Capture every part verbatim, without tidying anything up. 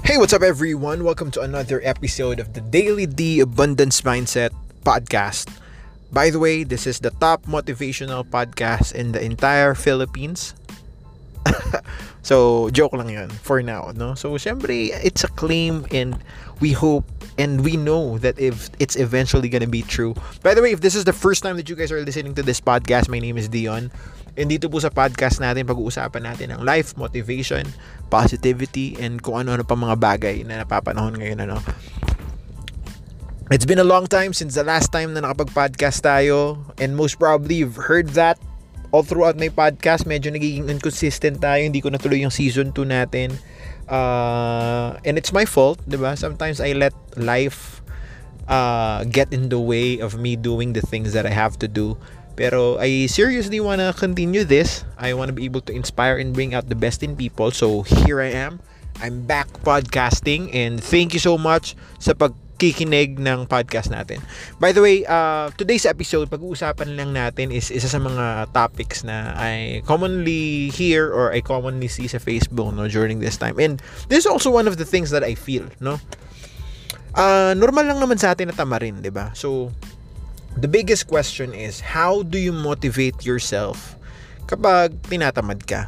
Hey, what's up, everyone? Welcome to another episode of the Daily D Abundance Mindset podcast. By the way, this is the top motivational podcast in the entire Philippines. So, joke lang yun for now, no? So, syempre, it's a claim and we hope and we know that if it's eventually gonna be true. By the way, if this is the first time that you guys are listening to this podcast, my name is Dion. And dito po sa podcast natin, pag-uusapan natin ang life, motivation, positivity, and kung ano-ano pa mga bagay na napapanahon ngayon, ano. It's been a long time since the last time na nakapag-podcast tayo, and most probably you've heard that all throughout my podcast. Medyo nagiging inconsistent tayo, hindi ko natuloy yung season two natin. Uh, and it's my fault, diba? Sometimes I let life uh, get in the way of me doing the things that I have to do. Pero I seriously want to continue this. I want to be able to inspire and bring out the best in people. So here I am. I'm back podcasting, and thank you so much sa pagkikinig ng podcast natin. By the way, uh, today's episode, pag-uusapan lang natin is isa sa mga topics na I commonly hear or I commonly see sa Facebook, no, during this time. And this is also one of the things that I feel, no. Uh, normal lang naman sa atin na tamarin, 'di ba? So the biggest question is, how do you motivate yourself kapag tinatamad ka?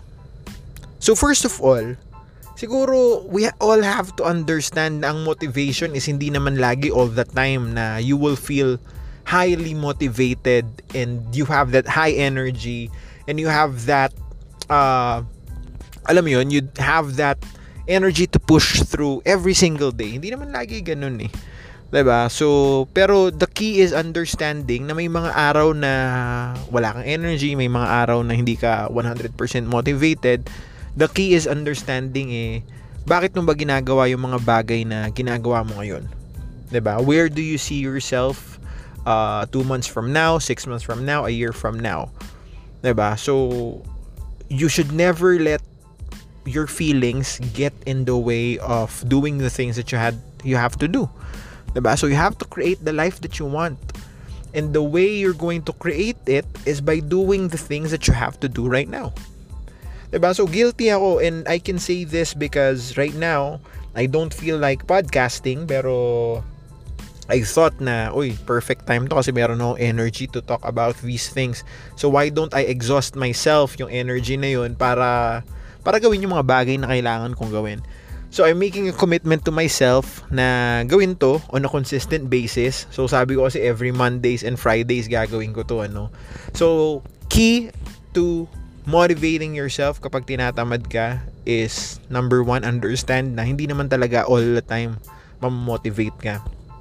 So first of all, siguro we all have to understand na ang motivation is hindi naman lagi all the time na you will feel highly motivated and you have that high energy and you have that, uh, alam mo yun, you have that energy to push through every single day. Hindi naman lagi ganun eh. Diba? So, pero the key is understanding na may mga araw na wala kang energy, may mga araw na hindi ka one hundred percent motivated. The key is understanding eh, bakit mo ba ginagawa yung mga bagay na ginagawa mo ngayon? Diba? Where do you see yourself uh, two months from now, six months from now, a year from now? Diba? So, you should never let your feelings get in the way of doing the things that you had you have to do. Diba? So you have to create the life that you want. And the way you're going to create it is by doing the things that you have to do right now. Diba? So guilty ako, and I can say this because right now, I don't feel like podcasting, pero I thought na, uy, perfect time to kasi meron akong energy to talk about these things. So why don't I exhaust myself yung energy na yun para, para gawin yung mga bagay na kailangan kong gawin. So, I'm making a commitment to myself na gawin to on a consistent basis. So, sabi ko kasi every Mondays and Fridays gagawin ko to, ano. So, key to motivating yourself kapag tinatamad ka is, number one, understand na hindi naman talaga all the time mamotivate ka.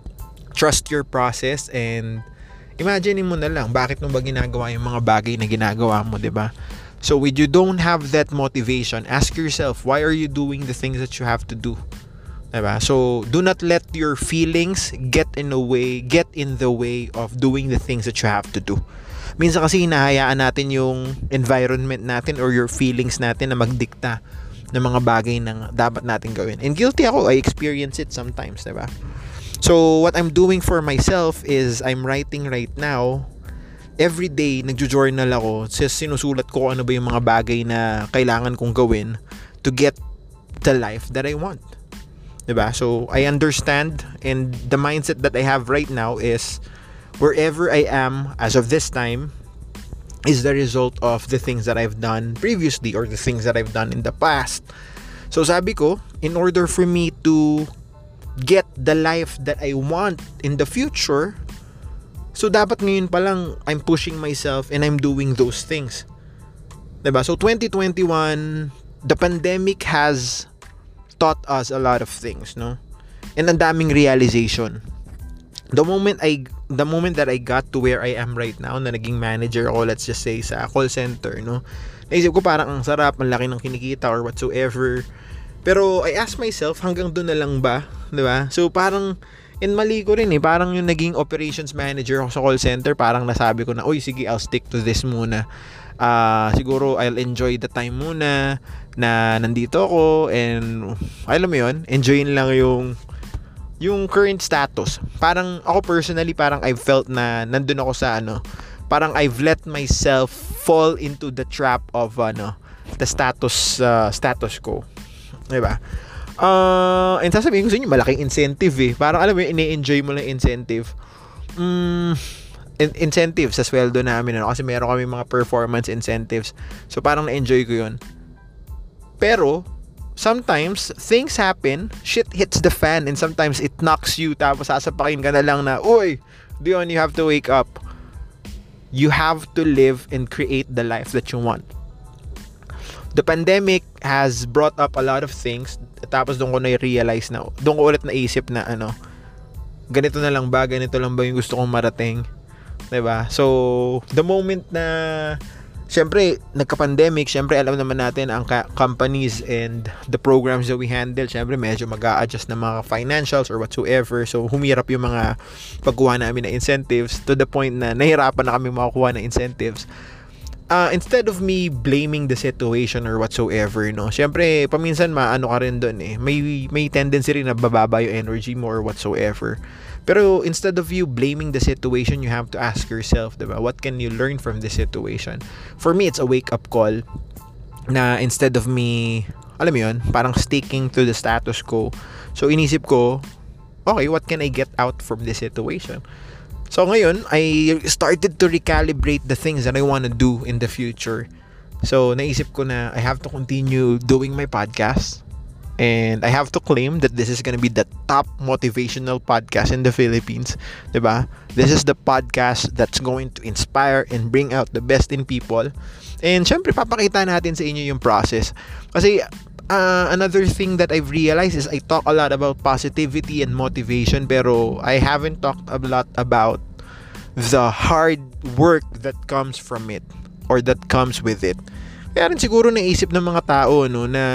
Trust your process and imagine mo na lang, bakit mo ba ginagawa yung mga bagay na ginagawa mo, diba? So when you don't have that motivation, ask yourself, why are you doing the things that you have to do? Diba? So do not let your feelings get in the way, get in the way of doing the things that you have to do. Minsan kasi hinahayaan natin yung environment natin or your feelings natin na magdikta ng mga bagay na dapat natin gawin. And guilty ako, I experience it sometimes, diba? So what I'm doing for myself is I'm writing right now. Every day, nagjo-journal ako. Sinusulat ko ano ba yung mga bagay na kailangan kong gawin to get the life that I want. Diba? So, I understand, and the mindset that I have right now is wherever I am as of this time is the result of the things that I've done previously or the things that I've done in the past. So, sabi ko, in order for me to get the life that I want in the future, so dapat ngayon pa lang I'm pushing myself and I'm doing those things. Diba? So twenty twenty-one, the pandemic has taught us a lot of things, no? And ang daming realization. The moment I the moment that I got to where I am right now, na naging manager ako, let's just say sa call center, no? Naisip ko parang ang sarap, ang laki ng kinikita or whatsoever. Pero I asked myself, hanggang doon na lang ba? Diba? So parang and mali ko rin eh, parang yung naging operations manager ako sa call center, parang nasabi ko na, uy, sige, I'll stick to this muna. Uh, siguro, I'll enjoy the time muna na nandito ako, and, alam mo yun, enjoyin lang yung, yung current status. Parang, ako personally, parang I've felt na nandun ako sa, ano, parang I've let myself fall into the trap of, ano, the status, uh, status quo. Diba? Uh, and sasabihin ko sa inyo, malaking incentive eh. Parang alam mo yun, ini-enjoy mo lang incentive. Mm, in- incentive sa sweldo namin. Ano? Kasi meron kami mga performance incentives. So parang na-enjoy ko yun. Pero, sometimes, things happen, shit hits the fan, and sometimes it knocks you, tapos sasapakin ka na lang na, uy, Dion, you have to wake up. You have to live and create the life that you want. The pandemic has brought up a lot of things. Tapos doon ko na-realize na, doon ko ulit naisip na ano, ganito na lang ba, ganito lang ba yung gusto kong marating, diba? So the moment na syempre nagka-pandemic, syempre alam naman natin ang ka- companies and the programs that we handle, syempre medyo mag-a-adjust ng mga financials or whatsoever. So humirap yung mga pagkuha namin na incentives to the point na nahirapan na kami makakuha ng incentives. Uh, instead of me blaming the situation or whatsoever, no, syempre paminsan maano ka rin doon eh, may may tendency rin na bababa yung energy mo or whatsoever. Pero instead of you blaming the situation, you have to ask yourself, diba, what can you learn from this situation? For me, it's a wake up call na instead of me, alam mo yun, parang sticking to the status quo, so inisip ko, okay, what can I get out from this situation? So ngayon, I started to recalibrate the things that I want to do in the future. So naisip ko na I have to continue doing my podcast. And I have to claim that this is gonna be the top motivational podcast in the Philippines. Diba? This is the podcast that's going to inspire and bring out the best in people. And syempre, papakita natin sa inyo yung process. Kasi Uh, another thing that I've realized is I talk a lot about positivity and motivation, pero I haven't talked a lot about the hard work that comes from it or that comes with it. Kaya rin siguro naisip ng mga tao, no, na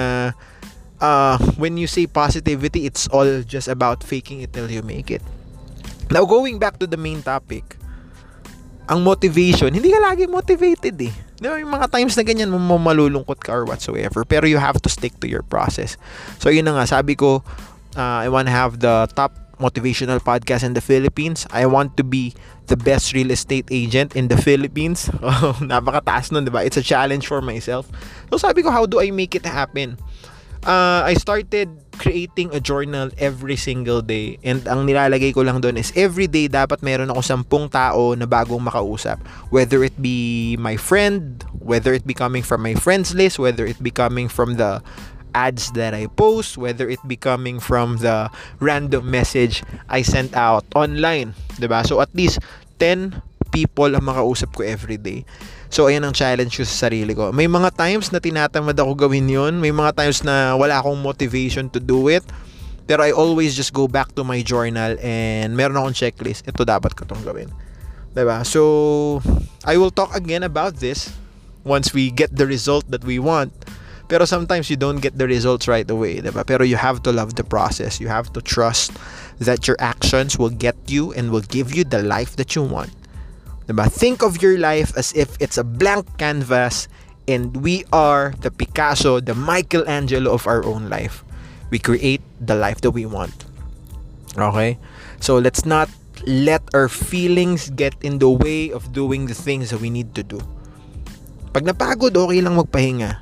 uh, when you say positivity, it's all just about faking it till you make it. Now, going back to the main topic, ang motivation, hindi ka lagi motivated eh. Diba, yung mga times na ganyan, malulungkot ka or whatsoever, pero you have to stick to your process. So yun na nga, sabi ko, uh, I want to have the top motivational podcast in the Philippines. I want to be the best real estate agent in the Philippines. Oh, napakataas nun, diba? It's a challenge for myself. So sabi ko, how do I make it happen? Uh, I started creating a journal every single day, and ang nilalagay ko lang doon is every day dapat meron ako sampung tao na bagong makausap, whether it be my friend, whether it be coming from my friends list, whether it be coming from the ads that I post, whether it be coming from the random message I sent out online, diba? So at least ten people ang makausap ko every day. So ayan ang challenge ko sa sarili ko. May mga times na tinatamad ako gawin yun. May mga times na wala akong motivation to do it. Pero I always just go back to my journal and meron akong checklist. Ito dapat ko itong gawin. Diba? So I will talk again about this once we get the result that we want. Pero sometimes you don't get the results right away. Diba? Pero you have to love the process. You have to trust that your actions will get you and will give you the life that you want. Diba? Think of your life as if it's a blank canvas and we are the Picasso, the Michelangelo of our own life. We create the life that we want. Okay? So let's not let our feelings get in the way of doing the things that we need to do. Pag napagod, okay lang magpahinga.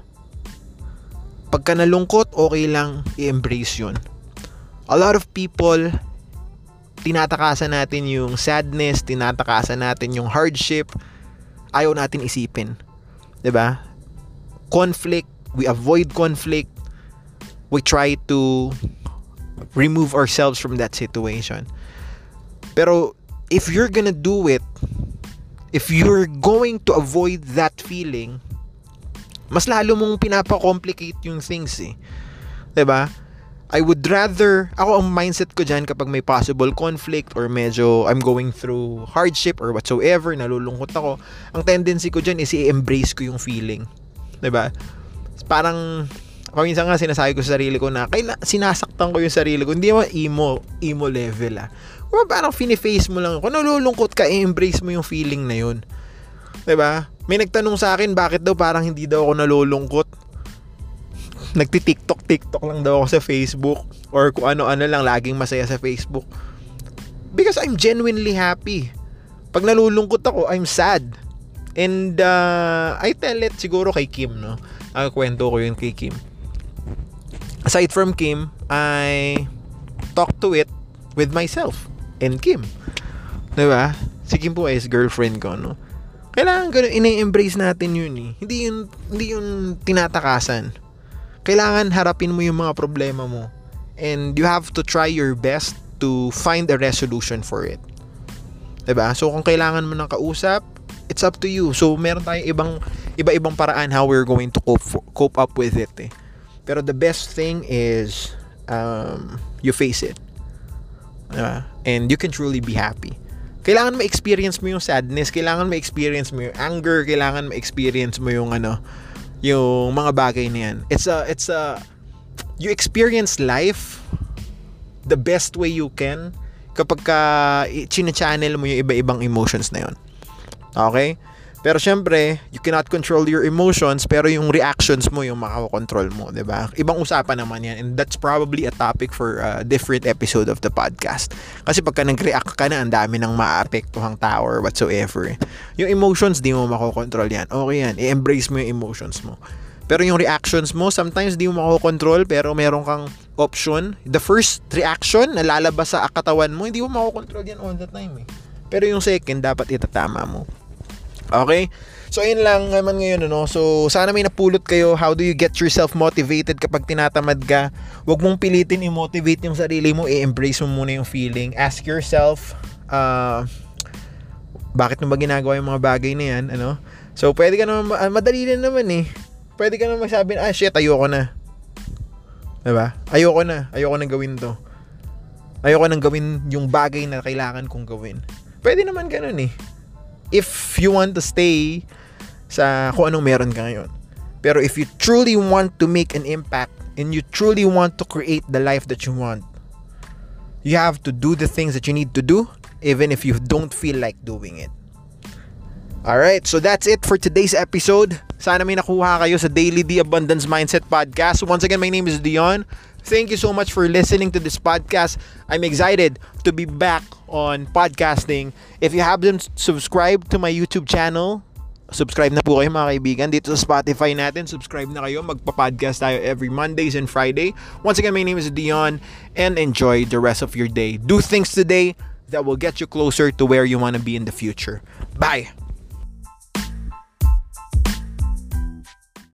Pagka nalungkot, okay lang i-embrace yun. A lot of people, tinatakasan natin yung sadness, tinatakasan natin yung hardship, ayaw natin isipin. Diba? Conflict, we avoid conflict, we try to remove ourselves from that situation. Pero if you're gonna do it, if you're going to avoid that feeling, mas lalo mong pinapa-complicate yung things eh. Diba? I would rather, ako ang mindset ko dyan kapag may possible conflict or medyo I'm going through hardship or whatsoever, nalulungkot ako, ang tendency ko dyan is i-embrace ko yung feeling. Diba? Parang, paminsan nga sinasabi ko sa sarili ko na, kaila, sinasaktan ko yung sarili ko, hindi naman emo, emo level ah. Diba, parang fini-face mo lang, kung nalulungkot ka, i-embrace mo yung feeling na yun. Diba? May nagtanong sa akin, bakit daw parang hindi daw ako nalulungkot? Nagti-TikTok, TikTok lang daw ako sa Facebook or kung ano-ano lang, laging masaya sa Facebook. Because I'm genuinely happy. Pag nalulungkot ako, I'm sad. And uh, I tell it siguro kay Kim, no? Ang kwento ko yun kay Kim. aside from Kim, I talk to it with myself and Kim. Diba? Si Kim po is girlfriend ko, no? Kailangan ganun, ina-embrace natin yun eh. Hindi yun, hindi yun tinatakasan. Kailangan harapin mo yung mga problema mo. And you have to try your best to find a resolution for it. Diba? So, kung kailangan mo ng kausap, it's up to you. So, meron tayong ibang, iba-ibang paraan how we're going to cope, cope up with it eh. Pero the best thing is, um, you face it. Diba? And you can truly be happy. Kailangan ma-experience mo yung sadness, kailangan ma-experience mo yung anger, kailangan ma-experience mo yung ano, yung mga bagay na yan. It's a, it's a, you experience life the best way you can kapag ka chine-channel mo yung iba-ibang emotions na yun. Okay? Pero syempre, you cannot control your emotions, pero yung reactions mo yung makakontrol mo, diba? Ibang usapan naman yan, and that's probably a topic for a different episode of the podcast. Kasi pagka nag-react ka na, ang dami ng maapektuhang tao or whatsoever. Yung emotions, di mo makokontrol yan. Okay yan, i-embrace mo yung emotions mo. Pero yung reactions mo, sometimes di mo makokontrol, pero meron kang option. The first reaction na lalabas sa katawan mo, hindi mo makokontrol yan all the time eh. Pero yung second, dapat itatama mo. Okay? So, ayun lang naman ngayon, ano? So, sana may napulot kayo. How do you get yourself motivated kapag tinatamad ka? Huwag mong pilitin i-motivate yung sarili mo. I-embrace mo muna yung feeling. Ask yourself, uh, bakit mo ba ginagawa yung mga bagay na yan? Ano? So, pwede ka naman, uh, madali din naman eh. Pwede ka naman magsabi, ah, shit, ayoko na. Diba? Ayoko na. Ayoko na gawin to. Ayoko nang gawin yung bagay na kailangan kong gawin. Pwede naman ganun eh. If you want to stay sa kung anong meron ka ngayon. Pero if you truly want to make an impact and you truly want to create the life that you want, you have to do the things that you need to do even if you don't feel like doing it. Alright, so that's it for today's episode. Sana may nakuha kayo sa Daily The Abundance Mindset Podcast. Once again, my name is Dion. Thank you so much for listening to this podcast. I'm excited to be back on podcasting. If you haven't subscribed to my YouTube channel, subscribe na po kayo mga kaibigan. Dito sa Spotify natin, subscribe na kayo. Magpa-podcast tayo every Mondays and Friday. Once again, my name is Dion, and enjoy the rest of your day. Do things today that will get you closer to where you want to be in the future. Bye!